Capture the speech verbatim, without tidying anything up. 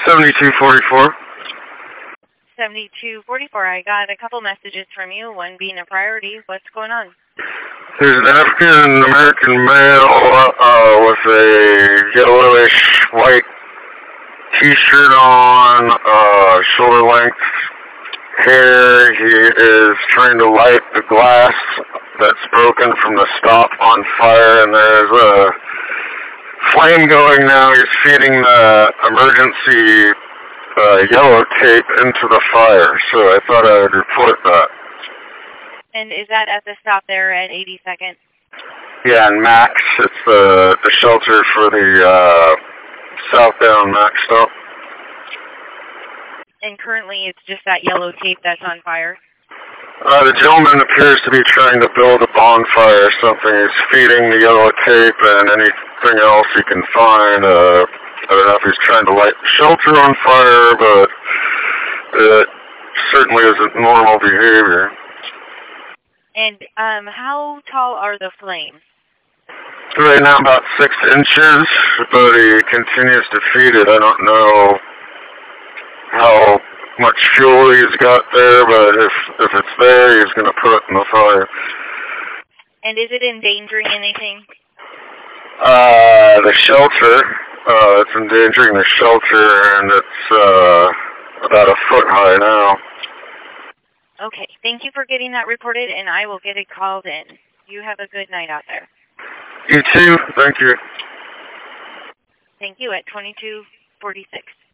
seventy-two forty-four. seventy-two forty-four. I got a couple messages from you, one being a priority. What's going on? There's an African American male uh, with a yellowish white t-shirt on, uh, shoulder length hair. He is trying to light the glass that's broken from the stop on fire, and there's a flame going now. He's feeding the emergency uh, yellow tape into the fire, so I thought I would report that. And is that at the stop there at eighty-second? Yeah, and Max, it's the, the shelter for the uh, southbound Max stop. And currently it's just that yellow tape that's on fire? Uh, the gentleman appears to be trying to build a bonfire or something. He's feeding the yellow tape and anything else he can find. Uh, I don't know if he's trying to light the shelter on fire, but it certainly isn't normal behavior. And um, how tall are the flames? Right now about six inches, but he continues to feed it. I don't know how much fuel he's got there, but if if it's there, he's going to put it in the fire. And is it endangering anything? Uh, the shelter. Uh, it's endangering the shelter, and it's uh, about a foot high now. Okay, thank you for getting that reported, and I will get it called in. You have a good night out there. You too. Thank you. Thank you at twenty-two forty-six.